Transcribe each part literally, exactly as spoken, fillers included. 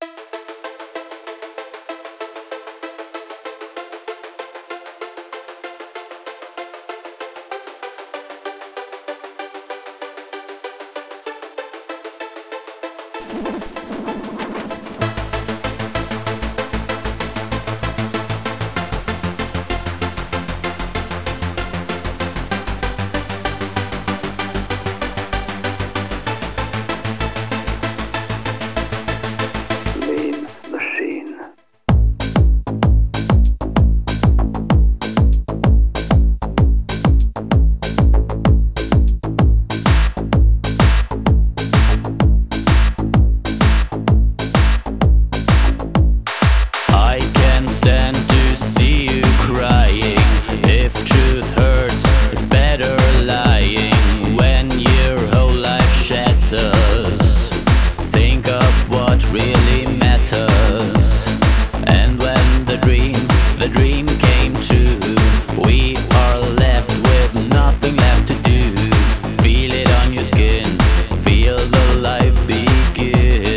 Stand to see you crying. If truth hurts, it's better lying. When your whole life shatters, think of what really matters. And when the dream, the dream came true, we are left with nothing left to do. Feel it on your skin, feel the life begin.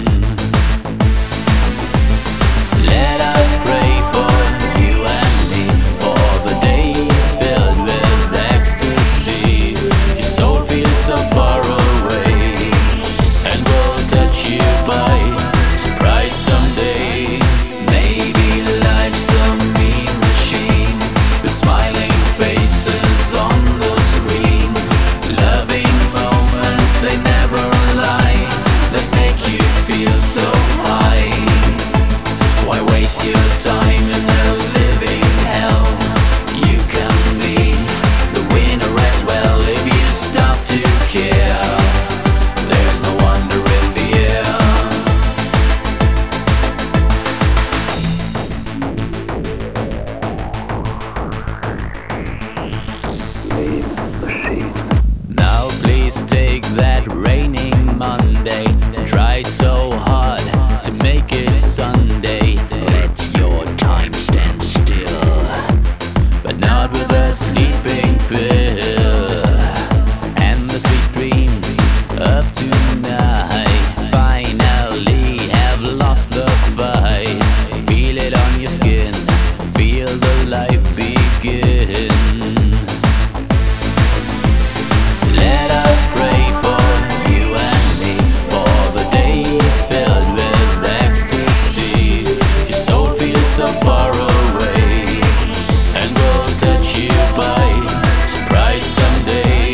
Let us pray for you and me, for the days filled with ecstasy. Your soul feels so far away, and will touch you by surprise someday. Maybe life's a mean machine with smiling faces on the screen, loving moments they never lie, that make you feel so high. Why waste your time in a living hell? You can be the winner as well if you stop to care. There's no wonder in the air. Now please take that raining Monday, try so hard to make it Sunday. Let your time stand still, but not with a sleeping pill. And the sweet dreams of tonight finally have lost the fight. Feel it on your skin, feel the life begin. Let us pray for you and me, for the days filled with ecstasy. Your soul feels so far away, and will touch you by surprise someday.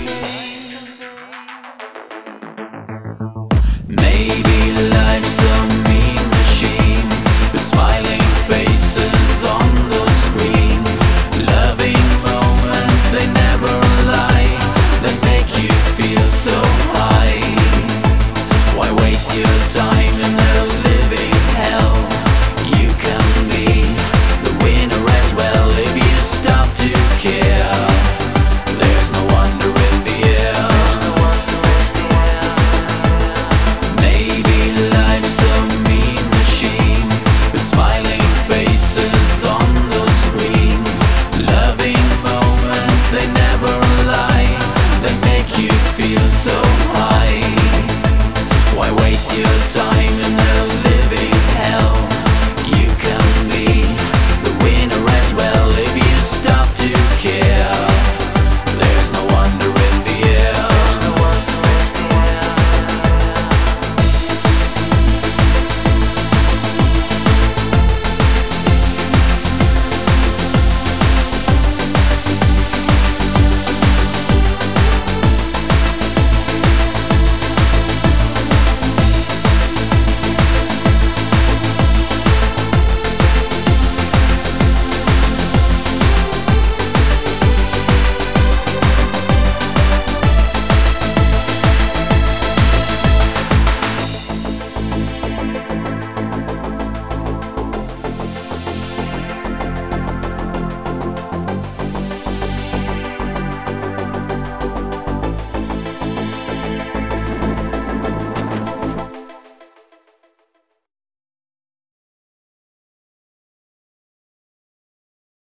Maybe life's a mean machine with smiling faces on the screen, loving moments they never lie, that make you feel so high. Why waste your time in a living hell? You can be the winner as well if you stop to care. There's no wonder in the air. Maybe life's a mean machine with smiling faces on the screen, loving moments they never lie, that make you feel so high. Why waste your time in a